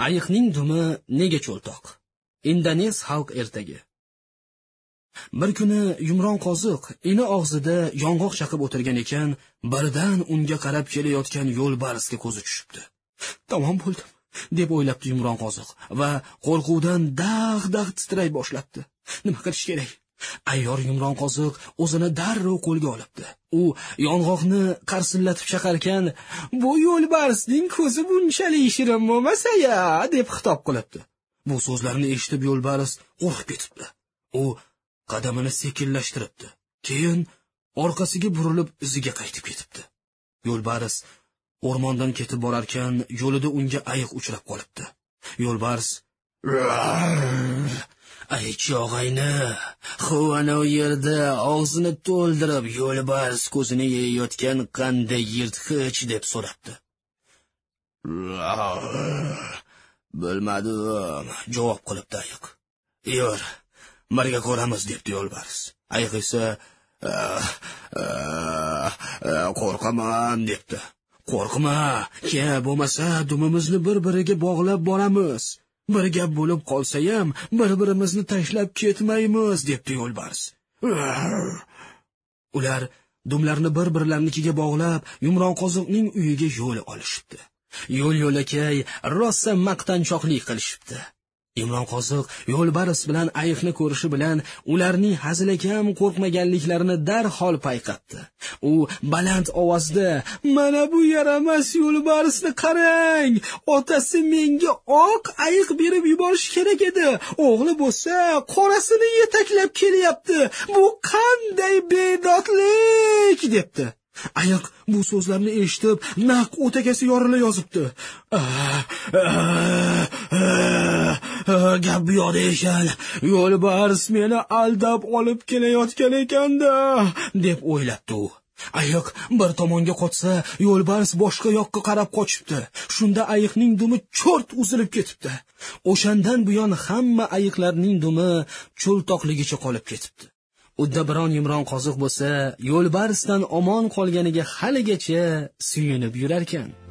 Ayiqning dumi nega cho'ltoq? Indonez xalq ertagi. Bir kuni Yumron qoziq ini og'zida yong'oq chaqib o'tirgan ekan, birdan unga qarab kelayotgan yo'lbarsga ko'zi tushibdi. Tamom bo'ldim, deb o'ylabdi Yumron qoziq va qo'rquvdan dag' titray boshlabdi. Nima qilish kerak? Ayyor Yumron qoziq o'zini darrov qo'lga olibdi. U yong'oqni qarsillatib chaqarkan, "Bu yo'lbarsning ko'zi bunchalik shirin bo'lmasa-ya", deb xitob qilibdi. Bu so'zlarni eshitib yo'lbars qo'rqib ketibdi. U qadamini sekinlashtiribdi. Keyin orqasiga burilib iziga qaytib ketibdi. Yo'lbars o'rmondan ketib borarkan, yo'lida unga ayiq uchrab qolibdi. Yo'lbars: "Aychi og'ayni, ana u yerda og'zini to'ldirib yo'lbars ko'zini yeyayotgan qanday yirtqich?" deb so'rabdi. "Bilmadim", javob qilibdi ayiq. "Yur, birga ko'ramiz", debdi yo'lbars. Ayiq esa "Qo'rqaman", debdi. "Qo'rqma, ke bo'lmasa dumimizni bir-biriga bog'lab boramiz. Bir gap bo'lib qolsa ham bir-birimizni tashlab ketmaymiz", debdi yo'lbars. Ular dumlarni bir-birlariga bog'lab Yumron qoziqning uyiga yo'l olishibdi. Yo'l-yo'lakay rosa maqtanchoqlik qilishibdi. Yumron qoziq yo'lbars bilan ayiqni ko'rishi bilan ularning hazilakam qo'rqmaganliklarini darhol payqabdi. U baland ovozda: "Mana bu yaramas yo'lbarsni qarang! Otasi menga oq ayiq berib yuborish kerak edi. O'g'li bo'lsa qorasini yetaklab kelyapti. Bu qanday bedodlik!" debdi. Ayiq bu so'zlarni eshitib, naq o'takasi yorila yozibdi. "Gap bu yoqda ekan. Yo'lbars meni aldab olib kelayotgan ekanda", deb o'ylabdi u. Ayiq bir tomonga qochsa, yo'lbars boshqa yoqqa qarab qochibdi. Shunda ayiqning dumi cho'rt uzilib ketibdi. O'shandan buyon hamma ayiqlarning dumi cho'ltoqligicha qolib ketibdi. Udda biron Yumron qoziq bo'lsa, yo'lbarsdan omon qolganiga haligacha suyunib yurar ekan.